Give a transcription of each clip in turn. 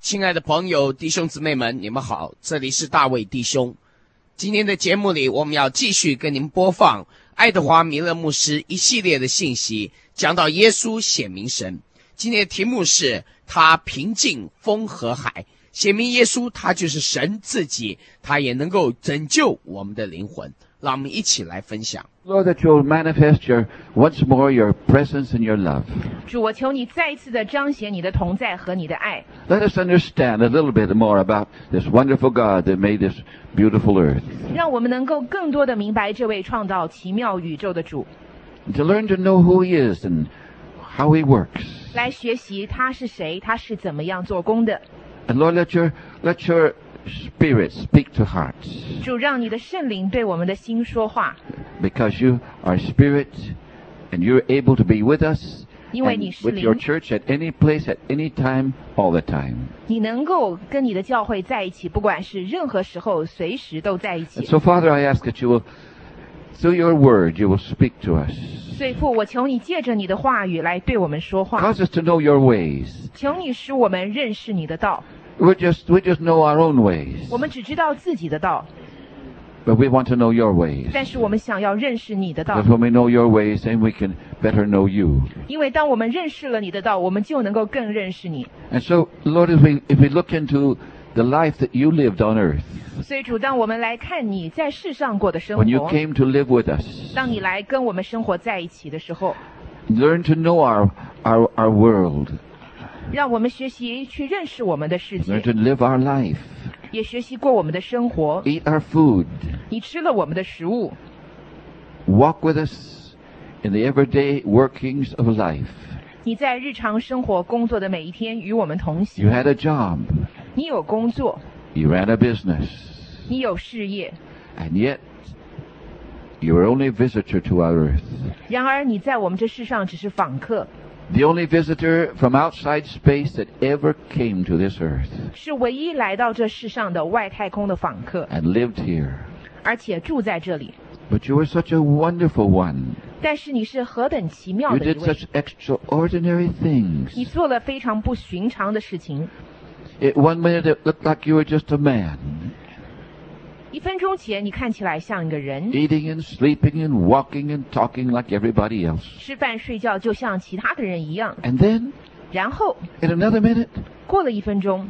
亲爱的朋友、弟兄姊妹们，你们好，这里是大卫弟兄。今天的节目里，我们要继续跟您播放爱德华弥勒牧师一系列的信息，讲到耶稣显明神。今天的题目是他平静风和海，显明耶稣他就是神自己，他也能够拯救我们的灵魂。让我们一起来分享。 Lord, that you'll manifest once more your presence and your love. 主，我求你再一次的彰显你的同在和你的爱。 Let us understand a little bit more about this wonderful God that made this beautiful earth. 让我们能够更多的明白这位创造奇妙宇宙的主， And to learn to know who He is and how He works. 来学习他是谁，他是怎么样做工的。 And Lord, let your Spirit speak to hearts. 主，让你的圣灵对我们的心说话， Because you are Spirit and you're able to be with us 因为 and 你是 with your 灵， church at any place, at any time, all the time. 你能够跟你的教会在一起，不管是任何时候，随时都在一 And 起。 so, Father, I ask that you will, through your word, you will speak to us. 所以父，我求你借着你的话语来对我们说话， Cause us to know your ways. 求你使我们认识你的道。 We just know our own ways. 我们只知道自己的道， But we want to know your ways. 但是我们想要认识你的道 Because，when we know your ways, then we can better know you. 因为当我们认识了你的道，我们就能够更认识你。 And so, Lord, if we look into the life that you lived on earth, 所以主，当我们来看你在世上过的生 when you 活， came to live with us, 当你来跟我们生活在一起的时候， learn to know our world, 让我们学习去认识我们的世 learn 界， to live our life, 也学习过我们的生活。 eat our food, 你吃了我们的食物， walk with us in the everyday workings of life. 你在日常生活工作的每一天与我们同 You 行。 had a job, 你有工作， you ran a business, 你有事业， and yet you were only a visitor to our earth. 然而你在我们这世上只是访客， The only visitor from outside space that ever came to this earth 是唯一来到这世上的外太空的访客， and lived here. 而且住在这里。 But you were such a wonderful one. 但是你是何等奇妙 You 的一 did 位， such extraordinary 你 things. 做了非常不寻常的事情。 At one minute it looked like you were just a man, 1分钟前你看起来像一个人， eating and sleeping and walking and talking like everybody else. 吃饭睡觉就像其他的人一样。 And then, 然后 in another minute, 过了1分钟，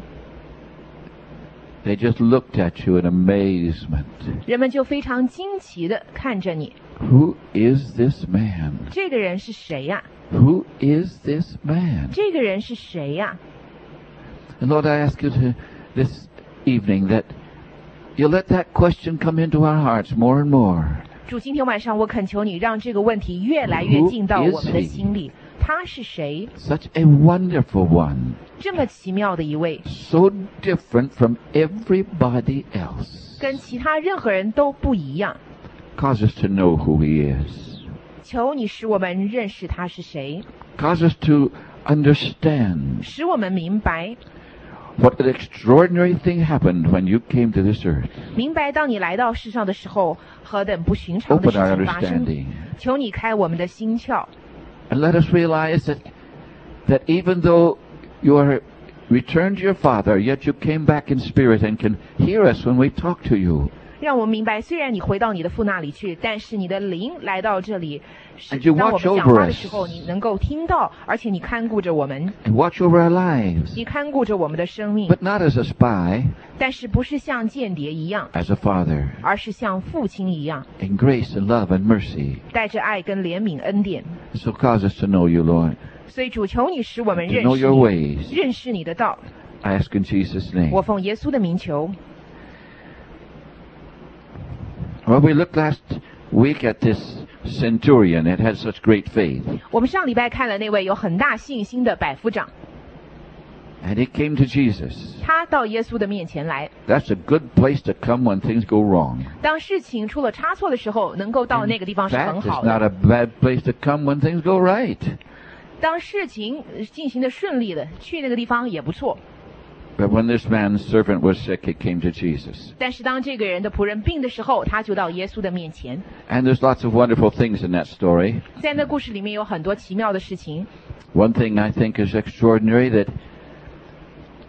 they just looked at you in amazement. 人们就非常惊奇地看着你。 Who is this man? 这个人是谁呀？ Who is this man? 这个人是谁呀？ And Lord, I ask you this evening that you'll let that question come into our hearts more and more. 主，今天晚上我恳求你，让这个问题越来越进到我们的心里。他是谁？ Such a wonderful one. 这么奇妙的一位， So different from everybody else. 跟其他任何人都不一样。 Cause us to know who he is. 求你使我们认识他是谁， Cause us to understand 使我们明白， what an extraordinary thing happened when you came to this earth. 明白当你来到世上的时候，何等不寻常的 Open 事 our 情发生。 understanding. 求你开我们的心窍， And let us realize that even though you are returned to your Father, yet you came back in spirit and can hear us when we talk to you. 让我们明白，虽然你回到你的父那里去，但是你的灵来到这里，是 And you 当我 watch 们讲 over 话的 us. 时候，你能够听到，而且你看顾着我们， And watch over our lives. 你看顾着我们的生命， But not as a spy, 但是不是像间谍一样， as a father. 而是像父亲一样， In grace and love and mercy. 带着爱跟怜悯恩典。 So cause us to know you, Lord. 所以主求你使我们 To 认 know 识 your 你， ways. 认识你的道。 I ask in Jesus' name. 我奉耶稣的名求。 Well, we looked last week at this centurion that had such great faith. 我们上礼拜看了那位有很大信心的百夫长， And he came to Jesus. 他到耶稣的面前来。 That's a good place to come when things go wrong. 当事情出了差错的时候，能够到那个地方是 In 很 fact, 好 it's not 的。 a bad place to come when things go right. 当事情进行的顺利的，去那个地方也不错。 But when this man's servant was sick, he came to Jesus. 但是当这个人的仆人病的时候，他就到耶稣的面前。 And there's lots of wonderful things in that story. 在那故事里面有很多奇妙的事情。 One thing I think is extraordinary that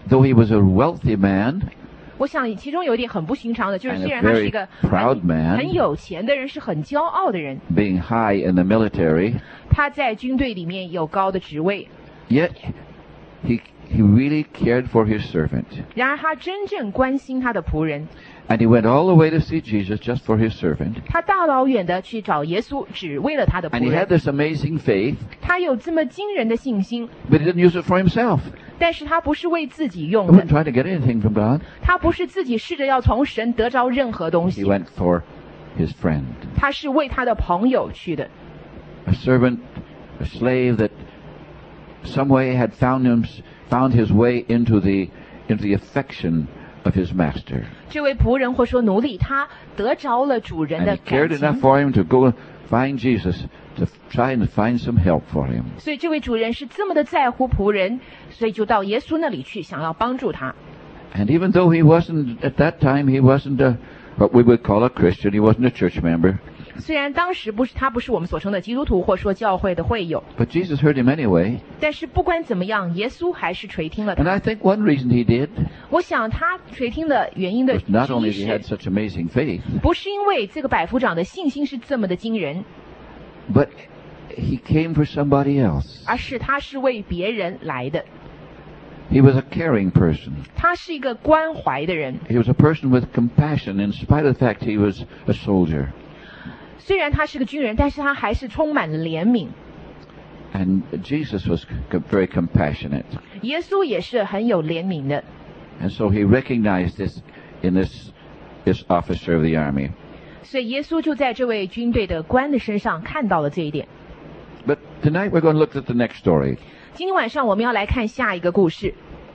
though he was a wealthy man, 我想其中有一点很不寻常的，就是 and 虽 a 然他是一 very 个 proud man, 很有钱的人，是很骄傲的人， being high in the military, 他在军队里面有高的职位， yet he really cared for his servant. 然而他真正关心他的仆人， And he went all the way to see Jesus just for his servant. 他大老远的去找耶稣，只为了他的 And 仆 he had 人。 this amazing faith, 他有这么惊人的信心， but he didn't use it for himself. 但是他不是为自己用 He wasn't 的， trying to get anything from God. 他不是自己试着要从神得着任何东 He 西， went for his friend. 他是为他的朋友去的。 A servant, a slave that some way had found his way into the affection of his master. 这位仆人或说奴隶，他得着了主人 And 的 he cared 感 enough 情， for him to go find Jesus, to try and find some help for him. 所以这位主人是这么的在乎仆人，所以就到耶稣那里去，想要帮助他。 And even though he wasn't, at that time, he wasn't what we would call a Christian, he wasn't a church member, 虽然当时他不是我们所称的基督徒，或说教会的会友， but Jesus heard him anyway. 但是不管怎么样，耶稣还是垂听了 And 他。 I think one reason he did 我想他垂听的原因的 was not 之 only 一 he had 是， such amazing faith, 不是因为这个百夫长的信心是这么的惊人， but he came for somebody else. 而是他是为别人来的。 He was a caring person. 他是一个关怀的人， He was a person with compassion in spite of the fact he was a soldier. 虽然他是个军人，但是他还是充满了怜悯。 And Jesus was very compassionate. 耶稣也是很有怜悯的， And so he recognized this in this officer of the army. 所以耶稣就在这位军队的官的身上看到了这一点。 But tonight we're going to look at the next story. 今天晚上我们要来看下一个故事，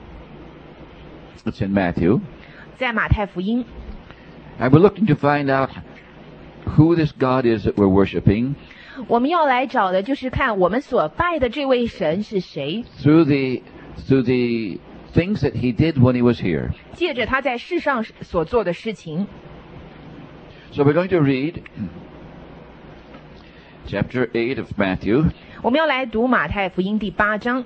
It's in Matthew. 在马太福音。 And we're looking to find out who this God is that we're worshiping 我们要来找的就是看我们所拜的这位神是谁， through the things that he did when he was here. 借着他在世上所做的事情。 So we're going to read chapter 8 of Matthew, 我们要来读马太福音第8章，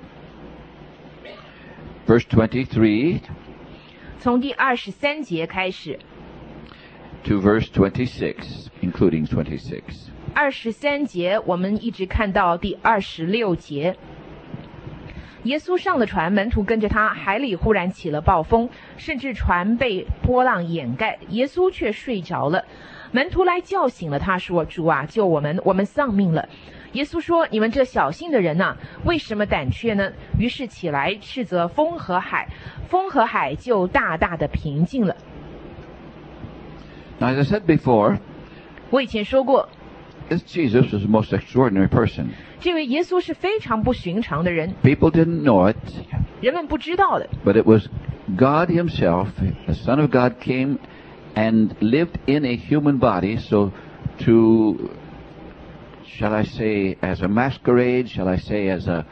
verse 23 从第23节开始。 to verse 26, including 26. 23节我们一直看到第26节。耶稣上了船，门徒跟着他，海里忽然起了暴风，甚至船被波浪掩盖，耶稣却睡着了。门徒来叫醒了他，说：“主啊，救我们，我们丧命了。”耶稣说：“你们这小信的人呐，为什么胆怯呢？”于是起来斥责风和海，风和海就大大的平静了。 Now, as I said before, 我以前说过， this Jesus was the most extraordinary person. 这位耶稣是非常不寻常的人， People didn't know it, 人们不知道的。 but it was God himself, the Son of God, came and lived in a human body, so to, shall I say, as a masquerade, shall I say, as a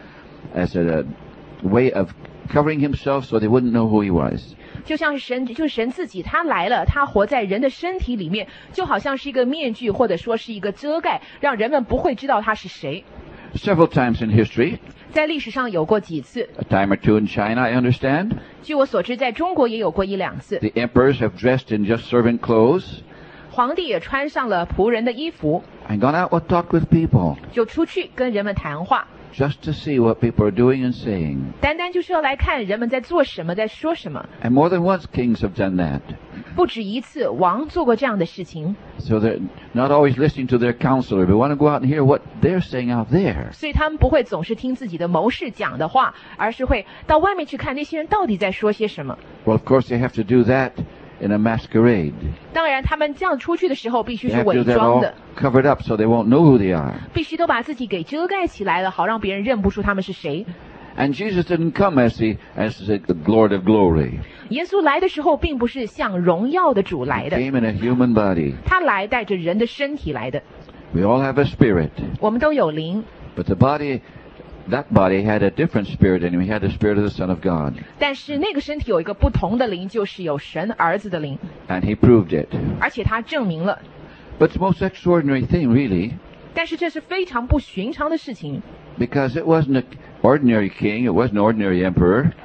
way of covering himself so they wouldn't know who he was. 就像是神自己，他来了，他活在人的身体里面，就好像是一个面具，或者说是一个遮盖，让人们不会知道他是谁。 Several times in history, 在历史上有过几次， a time or two in China, I understand, 据我所知，在中国也有过1-2次。 the emperors have dressed in just servant clothes 皇帝也穿上了仆人的衣服， and gone out and talked with people 就出去跟人们谈话， just to see what people are doing and saying. 单单就是要来看人们在做什么，在说什么。 And more than once, kings have done that. 不止一次，王做过这样的事情， So they're not always listening to their counselor, but want to go out and hear what they're saying out there. 所以他们不会总是听自己的谋士讲的话，而是会到外面去看那些人到底在说些什么。 Well, of course, they have to do that in a masquerade. 当然，他们这样出去的时候必须 They 是 have to 伪 do that 装 all 的， covered up so they won't know who they are. 必须都把自己给遮盖起来了，好让别人认不出他们是谁。 And Jesus didn't come as the Lord of glory. 耶稣来的时候，并不是像荣耀的主来 He 的， came in a human body. 他来带着人的身体来的。 We all have a spirit, 我们都有灵， but that body had a different spirit in him. He had the spirit of the Son of God. 但是那个身体有一个不同的灵，就是有神儿子的灵， And he proved it. 而且他证明了。 But it's the most extraordinary thing, really, 但是这是非常不寻常的事情， because it wasn't an ordinary king, it wasn't an ordinary emperor.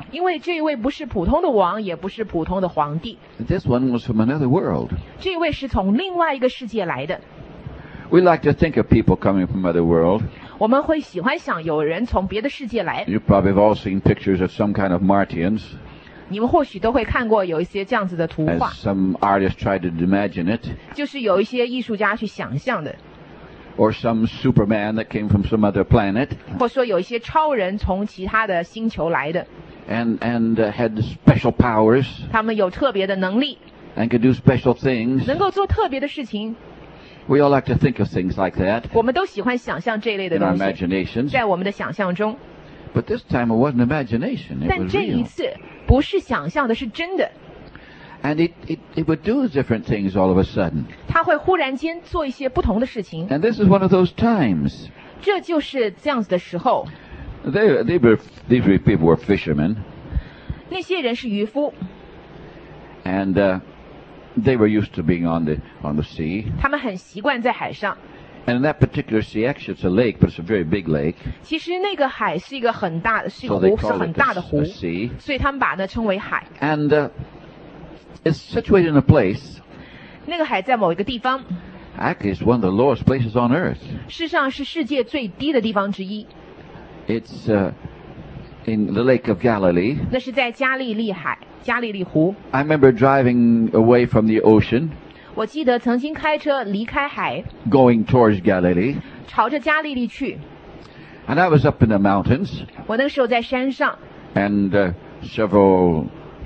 因为这一位不是普通的王，也不是普通的皇帝， This one was from another world. 这一位是从另外一个世界来的。 We like to think of people coming from other world. 我们会喜欢想有人从别的世界来， You probably have all seen pictures of some kind of Martians, 你们或许都会看过有一些这样子的图 as 画， some artists tried to imagine it, 就是有一些艺术家去想象的， or some Superman that came from some other planet 或说有一些超人从其他的星球来的， and had special powers 他们有特别的能力， and could do special things. 能够做特别的事情。 We all like to think of things like that 我们都喜欢想象这一类的 in our 东西， imaginations. 在我们的想象中。 But this time it wasn't imagination, it 但 was 这一 real. 次不是想象的，是真的。 And it would do different things all of a sudden. 他会忽然间做一些不同的事情， And this is one of those times. 这就是这样子的时候。 These people were fishermen, 那些人是渔夫， and they were used to being on the sea. 他们很习惯在海上。 And in that particular sea, actually it's a lake, but it's a very big lake. 其实那个海是一个很大的，是一个 So they 湖，是 call 很 it 大的湖 a，sea. 所以他们把它称为海。 And it's situated in a place, 那个海在某一个地方， actually it's one of the lowest places on earth. 事实上是世界最低的地方之一。 It's in the Lake of Galilee. 那是在加利利海、加利利湖。 I remember driving away from the ocean, 我记得曾经开车离开海， going towards Galilee. 朝着加利利去。 And I was up in the mountains, 我那个时候在山上， and several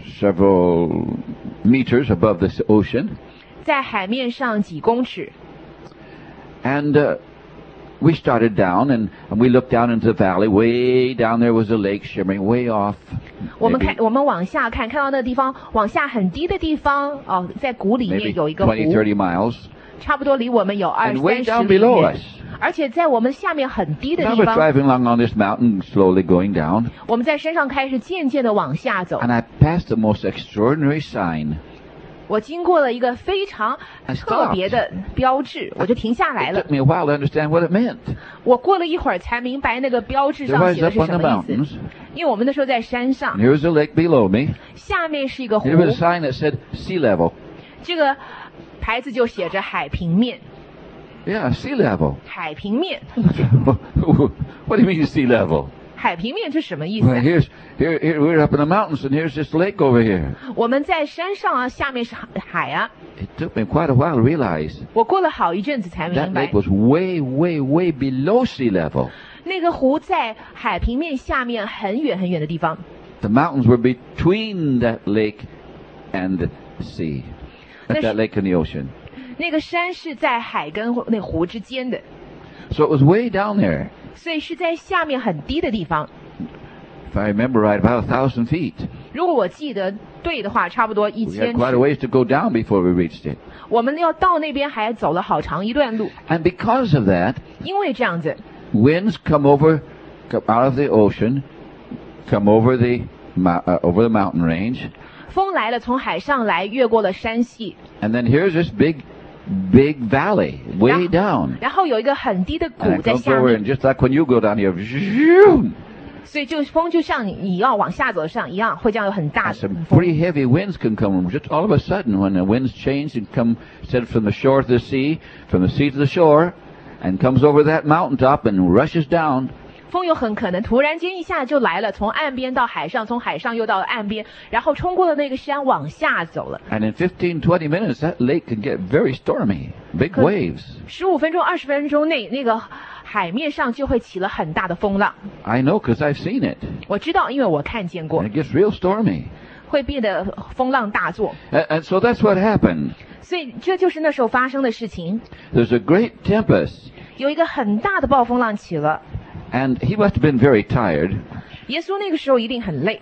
meters above the ocean. 在海面上几公尺。 And we started down, and we looked down into the valley. Way down there was a lake shimmering way off. 我们 Maybe, 我们往下看，看到那个地方，往下很低的地方，哦，在谷里 maybe 面有一个湖， 20, 30 miles. 差不多离我们有 And way 20-30 down 里 below 远 us.， 而且在我们下面很低的 And I 地 was 方， driving along on this mountain, slowly going down. 我们在山上开始渐渐的往下走。 And I passed the most extraordinary sign. 我经过了一个非常 I 特别的标志，我就停下来 It 了 took。me a while to understand what it meant. 我过了一会儿才明白那个标志 There 上 was 写的 up 是 on 什 the 么意 mountains. 思。因为我们那时候在山 And 上， here was a lake below me. 下面是一个湖 There，was a sign that said sea level. 这个牌子就写着海平面， Yeah, sea level. 海平面， What do you mean sea level? 海平面是什么意 Well, 思？ here we're up in the mountains, and here's this lake over here. 我们在山上啊，下面是海啊。 It took me quite a while to realize 我过了好一阵子才 that 明白 lake，was way, way, way below sea level. 那个湖在海平面下面很远很远的地方。 The mountains were between that lake and the sea. That lake and the ocean. 那个山是在海跟那湖之间的， So it was way down there. 所以是在下面很低的地方。 If I remember right, about 1,000 feet. 如果我记得对的话，差不多 We had 1000 quite a 尺。 ways to go down before we reached it. 我们要到那边还走了好长一段路， And because of that, 因为这样子， winds come out of the ocean, come over the mountain range, 风来了，从海上来，越过了山系， and then here's this big valley way down. 然后有一个很低的 And 谷 it 在 comes 下 over, 面， and just like when you go down here, zoom, 所以就风就像你要往下走上一样，会这样有很大 and 的 some 风。 pretty heavy winds can come just all of a sudden when the winds change and come instead of from the shore to the sea, from the sea to the shore, and comes over that mountaintop and rushes down. 风有很可能突然间一下就来了，从岸边到海上，从海上又到了岸边，然后冲过了那个山往下走了。 And in 15, 20 minutes, that lake can get very stormy, big waves. 15分钟、20分钟内，那个海面上就会起了很大的风浪。 I know because I've seen it. 我知道，因为我看见过 And，it gets real stormy. 会变得风浪大作。 And so that's what happened. 所以这就是那时候发生的事情。 There's a great tempest, 有一个很大的暴风浪起了， and he must have been very tired, 耶稣那个时候一定很累，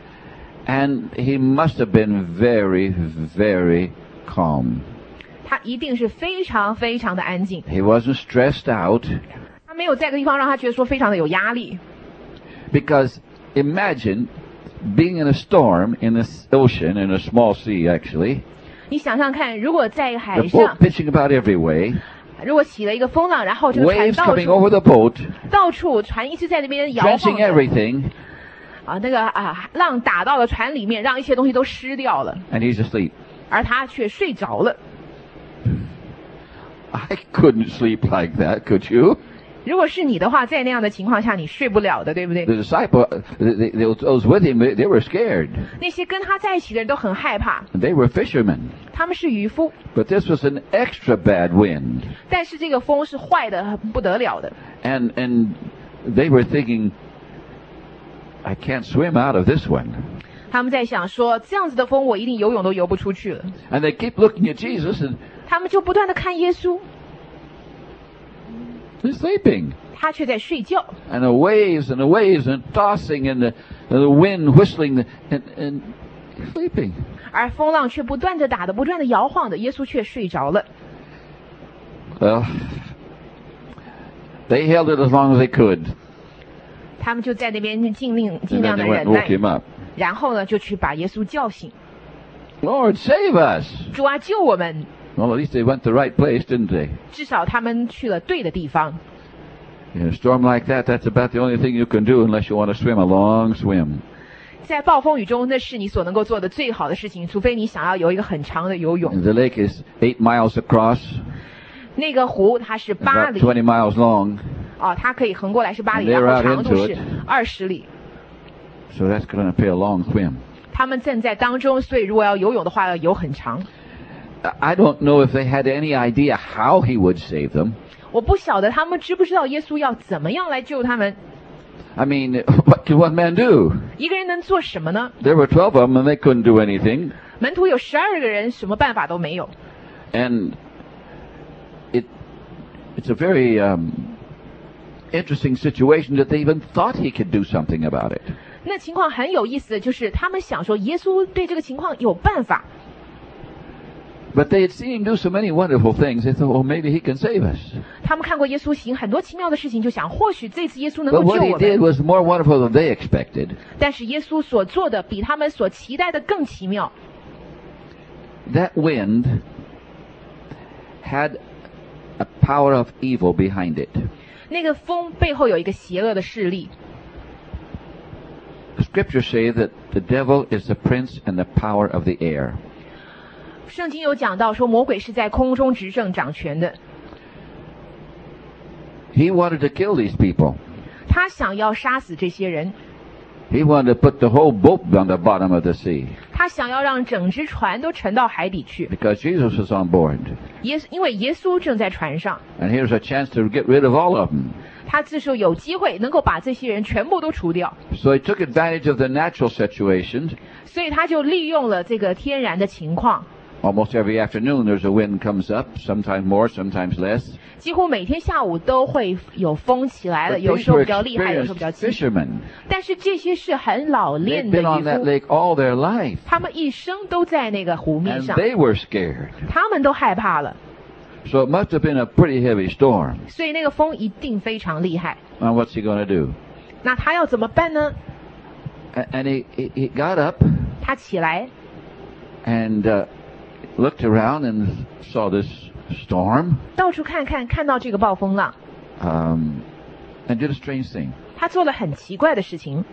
and he must have been very, very calm. 他一定是非常非常的安静， He wasn't stressed out 他没有在这个地方让他觉得说非常的有压力。 because imagine being in a storm in the ocean, in a small sea actually, 你想想看，如果在 the 海 boat 上， pitching about every way, 如果起了一个风浪，然后这个船 waves 到 coming 处 over the boat, 到处船一直在那边摇晃 drenching 着， everything, 浪打到了船里面，让一切东西都湿掉了， and he's asleep. 而他却睡着了。 I couldn't sleep like that, could you? 如果是你的话，在那样的情况下，你睡不了的，对不对？ The those with him, they were scared. 那些跟他在一起的人都很害怕， They were fishermen. 他们是渔夫， But this was an extra bad wind. 但是这个风是坏的不得了的。 And they were thinking, I can't swim out of this one. 他们在想说，这样子的风我一定游泳都游不出去了。 And they keep looking at Jesus and 他们就不断的看耶稣， he's sleeping. 他却在睡觉。 And the waves and tossing and the wind whistling and sleeping. 而风浪却不断的打的，不断的摇晃的，耶稣却睡着了。 Well, they held it as long as they could. 他们就在那边尽 And 量 then 的 they went 忍 and woke 耐， him up. 然后呢就去把耶稣叫醒。 Lord, save us. 主啊，救我们！ Well, at least they went the right place, didn't they? 至少他们去了对的地方。 In a storm like that, that's about the only thing you can do unless you want to swim a long swim. 在暴风雨中，那是你所能够做的最好的事情，除非你想要有一个很长的游泳。 And the lake is 8 miles across, 那个湖它是8 about 里， 20 miles long. 它可以横过来是8里， And they're 然后 out 长度 into 是 it. 20里。 So that's going to be a long swim. 他们正在当中，所以如果要游泳的话，要游很长。 I don't know if they had any idea how he would save them. 我不晓得他们知不知道耶稣要怎么样来救他们。 I mean, what could one man do? 一个人能做什么呢？ There were 12 of them and they couldn't do anything. 门徒有12个人，什么办法都没有。 And it's a very interesting situation that they even thought he could do something about it. 那情况很有意思的就是，他们想说耶稣对这个情况有办法， But they had seen him do so many wonderful things, they thought, well, maybe he can save us. 他们看过耶稣行很多奇妙的事情，就想或许这次耶稣能 But 够 what 救 he 我 did 们。 was more wonderful than they expected. 但是耶稣所做的比他们所期待的更奇妙。 That wind had a power of evil behind it. 那个风背后有一个邪恶的势力。 The scriptures say that the devil is the prince and the power of the air. 圣经有讲到说，魔鬼是在空中执政掌权的， He wanted to kill these people. 他想要杀死这些人， He wanted to put the whole boat on the bottom of the sea 他想要让整只船都沉到海底去。 because Jesus was on board. 因为耶稣正在船上， And here's a chance to get rid of all of them. 他这时候有机会能够把这些人全部都除掉， So he took advantage of the natural situation. 所以他就利用了这个天然的情况。 Almost every afternoon there's a wind comes up, sometimes more, sometimes less. 几乎每天下午都会有风起来了， But 有 these 时候 were 比较厉害，有时候比较 experienced 轻。 fishermen. 但是这些是很老 They'd 练的 been 渔 on that 夫， lake all their life. 他们一生都在那个湖面 And 上， they were scared. 他们都害怕了， So it must have been a pretty heavy storm. 所以那个风一定非常厉害。 And what's he going to do? 那他要怎么办呢？ And he got up 他起来， and looked around and saw this storm 到处看看，看到这个暴风浪， and did a strange thing. 他做了很奇怪的事情，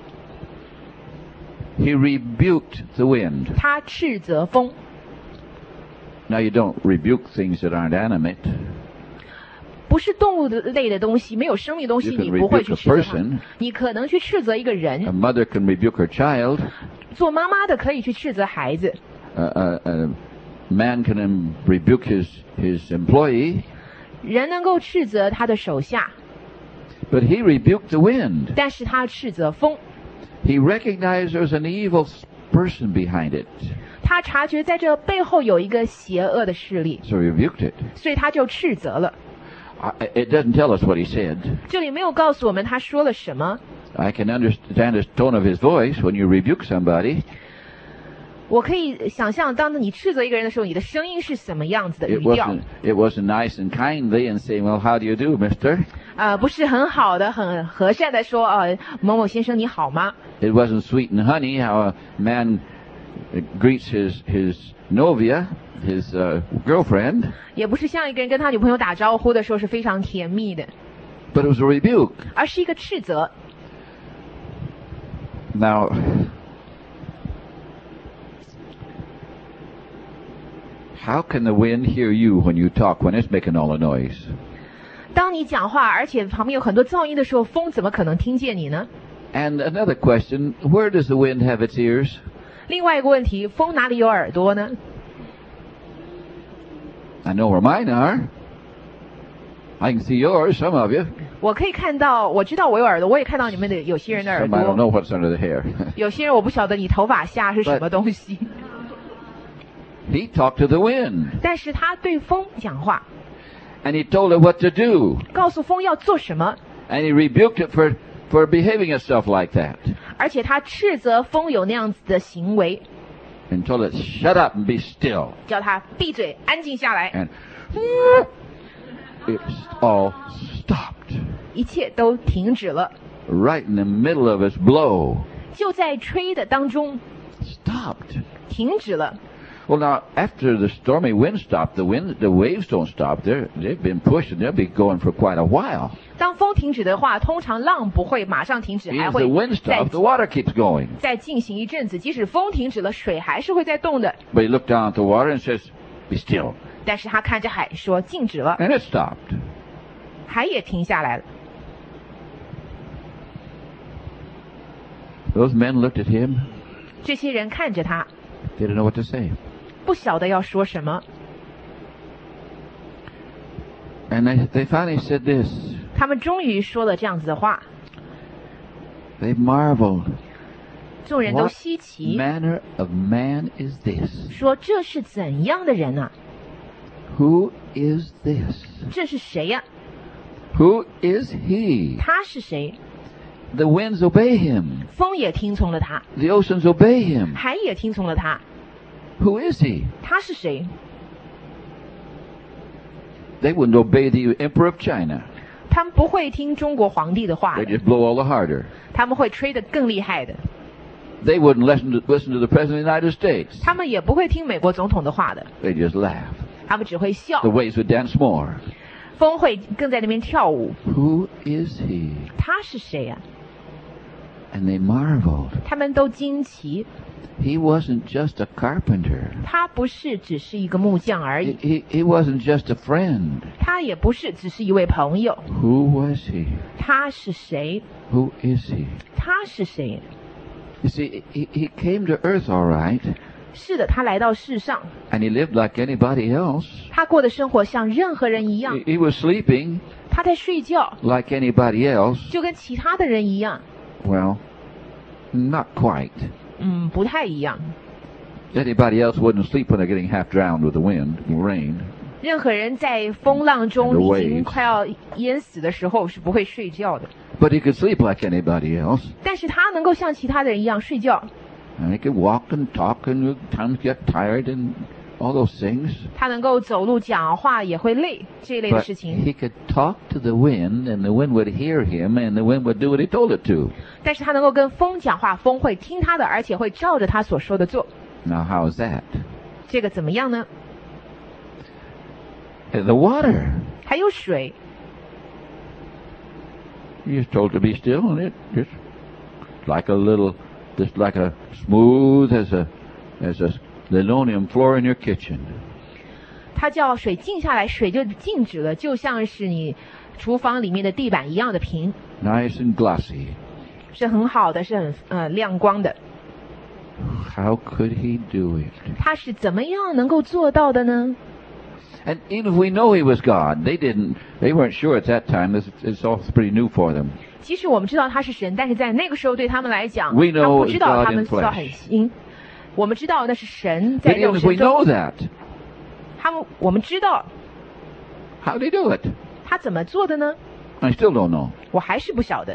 He rebuked the wind. 他斥责风。 Now you don't rebuke things that aren't animate. 不是动物类的东西，没有生命的东西， You can 你不会去 rebuke a 斥责它 person.。 你可能去斥责一个 A 人， mother can rebuke her child. 做妈妈的可以去斥责孩子， A man can rebuke his employee. 人能够斥责他的手下， But he rebuked the wind. 但是他斥责风。 He recognized there was an evil person behind it. 他察觉在这背后有一个邪恶的势力， So he rebuked it. 所以他就斥责了。 It doesn't tell us what he said. 这里没有告诉我们他说了什么， I can understand the tone of his voice when you rebuke somebody. 我可以想象，当你斥责一个人的时候，你的声音是什么样子的 It 语调。 wasn't nice and kindly and saying, well, how do you do, mister? 不是很好的、很和善的说，某某先生你好吗？ It wasn't sweet and honey how a man greets his novia, his girlfriend. 也不是像一个人跟他女朋友打招呼的时候是非常甜蜜的， But it was a rebuke. 而是一个斥责。 Now, how can the wind hear you when you talk, when it's making all the noise? 当你讲话，而且旁边有很多噪音的时候，风怎么可能听见你呢？ And another question, where does the wind have its ears? 另外一个问题，风哪里有耳朵呢？ I know where mine are. I can see yours, some of you. 我可以看到，我知道我有耳朵，我也看到你们的有些人的耳 Some I don't 朵。 know what's under the hair. 有些人我不晓得你头发下是什么东西， He talked to the wind, 但是他对风讲话， and he told it what to do. 告诉风要做什么， And he rebuked it for behaving itself like that. 而且他斥责风有那样子的行为， And told it, shut up and be still. 叫他闭嘴，安静下来， And it's all stopped. 一切都停止了， Right in the middle of its blow. 就在吹的当中 Stopped. 停止了。 Well, now, after the stormy wind stopped, the waves don't stop. They've been pushed, and they'll be going for quite a while. 当风停止的话，通常浪不会马上停止，还 If 会 the wind 再 stops, the water keeps going. 再进行一阵子。即使风停止了，水还是会在动的。 But he looked down at the water and says, be still. 但是他看着海说静止了， And it stopped. 海也停下来了。 Those men looked at him. 这些人看着他， They didn't know what to say. 不晓得要说什么。 And they finally said this. 他们终于说了这样子的话， They marveled. 众人都 What 稀奇， manner of man is this? 说这是怎样的人啊？ Who is this? 这是谁呀、 Who is he? 他是谁？ The winds obey him. 风也听从了他， The oceans obey him. 海也听从了他。 Who is he? 他是谁？ They wouldn't obey the emperor of China. 他们不会听中国皇帝的话 They 的， just blow all the harder. 他们会吹得更厉害的。 They wouldn't listen to the president of the United States. 他们也不会听美国总统的话的， They just laugh. 他们只会笑 The。waves would dance more. 风会更在那边跳舞。 Who is he? 他是谁呀、 And they marveled. 他们都惊奇。 He wasn't just a carpenter. 他不是只是一个木匠而已， He wasn't just a friend. 他也不是只是一位朋友。 Who was he? 他是谁？ Who is he? 他是谁？ You see, he came to earth all right, 是的，他来到世上， and he lived like anybody else. 他过的生活像任何人一样， He was sleeping 他在睡觉， like anybody else. 就跟其他的人一样。 Well, not quite. 不太一样。 Anybody else wouldn't sleep when they're getting half drowned with the wind and rain. 任何人在风浪 And 中 the 已经 waves. 快要淹死的时候是不会睡觉的， But he could sleep like anybody else. 但是他能够像其他的人一样睡觉， And he could walk and talk and at times get tired and all those things. 他能够走路、讲话也会累这一类的 But 事情， he could talk to the wind, and the wind would hear him, and the wind would do what he told it to. 但是他能够跟风讲话，风会听他的，而且会照着他所说的做。 Now, how is that? 这个怎么样呢？ And the water. 还有水， He is told to be still, and it just like a smooth as a linoleum floor in your kitchen. 他叫水静下来，水就静止了，就像是你厨房里面的地板一样的平， Nice and glossy. 是很好的，是很亮光的。 How could he do it? 他是怎么样能够做到的呢？ And even if we know he was God, they weren't sure at that time. It's all pretty new for them. 即使我们知道他是神，但是在那个时候对他们来讲， We know 他不知道 God 他们 in 知道 flesh. 很新。我们知道那是神 But 在 even 肉 if 身 we know 中， that, 我们知道 how did he do it? 他怎么做的呢？ I still don't know. 我还是不晓得。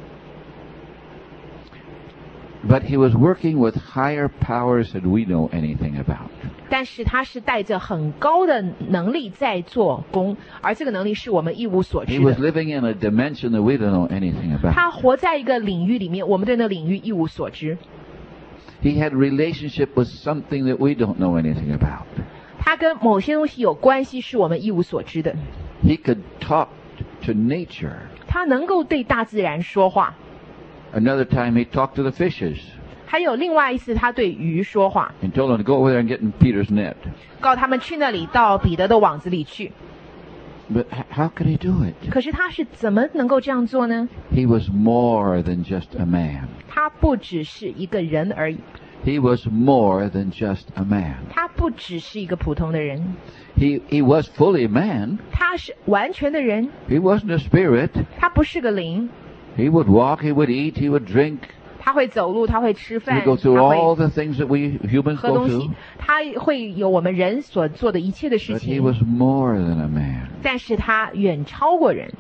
But he was working with higher powers that we know anything about. 但是他是带着很高的能力在做工，而这个能力是我们一无所 He 知 was 的。 living in a dimension that we don't know anything about. 他活在一个领域里面，我们对那领域一无所知。 He had a relationship with something that we don't know anything about. 他跟某些东西有关系，是我们一无所知的。 He could talk to nature. 他能够对大自然说话， Another time he talked to the fishes 还有另外一次，他对鱼说话， and told them to go over there and get in Peter's net. 告他们去那里到彼得的网子里去。 But how could he do it? 可是他是怎么能够这样做呢？ He was more than just a man. 他不只是一个人而已， He was more than just a man. 他不只是一个普通的人， He was fully man. 他是完全的人， He wasn't a spirit. 他不是个灵。 He would walk, he would eat, he would drink. 他会走路，他会吃 He 饭， would go through 他 all 会 the things that we humans 喝 go 东西 through. 他会有我们人所做的一切的事 But he 情， was more than a man. 但是他远超过人。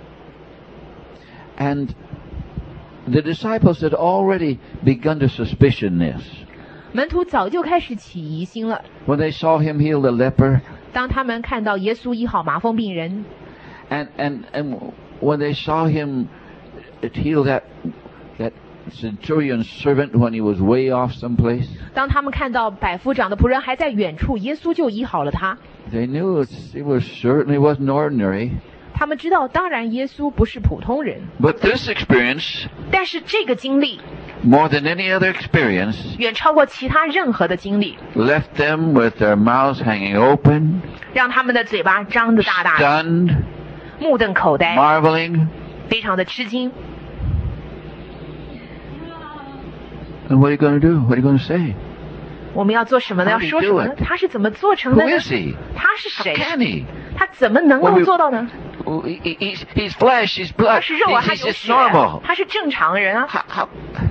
And the disciples had already begun to suspicion this. 门徒早就开始起疑心了。 When they saw him heal the leper, 当他们看到耶稣医好麻风病人， and when they saw him heal that centurion's servant when he was way off someplace, 当他们看到百夫长的仆人还在远处，耶稣就医好了他。 they knew it was certainly wasn't ordinary. 他们知道，当然耶稣不是普通人， But this experience, 但是这个经历 more than any other experience, 远超过其他任何的经历， left them with their mouths hanging open, 让他们的嘴巴张得大大的， stunned, 目瞪口呆， marveling. 非常的吃惊。 And what are you going to do? What are you going to say? 我们要做什么呢？ How 要 did he 说什么 do 呢 it?？ 他是怎么做成的 Who 呢？ is he? 他是 How 谁？ can he? 他怎么能够做到呢？ He's flesh, he's 他 blood, 是肉啊，他 he's 有 just 血啊 normal. 他是正常人啊。 How?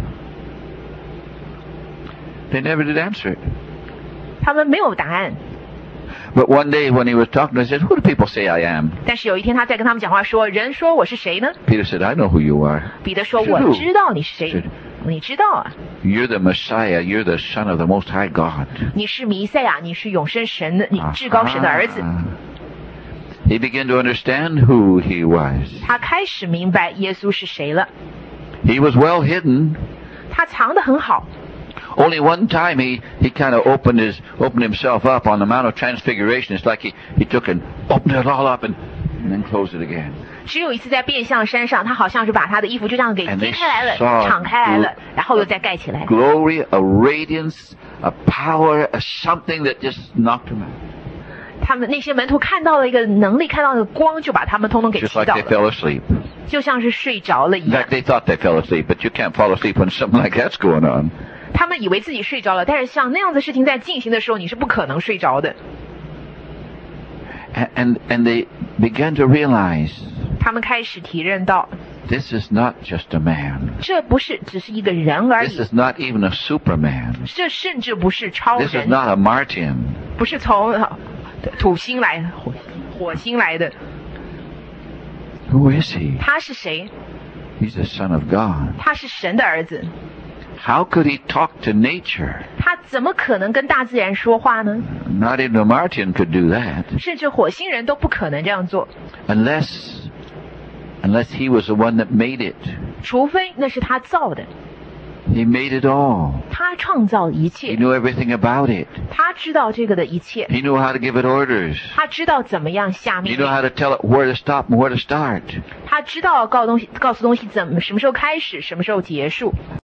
They never did answer it. 他们没有答案。 But one day when he was talking, they said, "Who do people say I am?" 但是有一天他在跟他们讲话说：“人说我是谁呢 Peter said, "I know who you are. ？” 彼得说：“ 是我知道你是谁是， 你知道啊， You're the Messiah. You're the Son of the Most High God." 你是弥赛亚，你是永生神的，你至高神的儿子。” He began to understand who he was. 他开始明白耶稣是谁了。 He was well hidden. 他藏得很好， Only one time he kind of opened himself up on the Mount of Transfiguration. It's like he took and opened it all up and then closed it again. 只有一次在变相山上，他好像是把他的衣服就这样给 And 揭 they 开来了， saw 敞开来了，然后又再盖起来。 Glory, a radiance, a power, a something that just knocked him out. 他们那些门徒看到了一个能力，看到了光，就把他们通通给 Just 击 like 倒 they 了， fell asleep. 就像是睡着了一 In 样 fact,。they thought they fell asleep, but you can't fall asleep when something like that's going on. 他们以为自己睡着了，但是像那样的事情在进行的时候，你是不可能睡着的。 And they began to realize 他们开始体认到， this is not just a man. 这不是只是一个人而 This 已， is not even a superman. 这甚至不是超 This is 人， not a Martian. 不是从土星来、火星来的。 Who is he? 他是谁？ He's the Son of God. 他是神的儿子。 How could he talk to nature? 他怎么可能跟大自然说话呢？ Not even a Martian could do that. 甚至火星人都不可能这样做， Unless he was the one that made it. 除非那是他造的。 He made it all. 他创造一 He 切， knew everything about it. 他知道这个的一切， He knew how to give it orders. 他知道怎么样下 He 命 knew 令， how to tell it where to stop and where to start. 他知道告诉东西怎么什么时候开始，什么时候结束。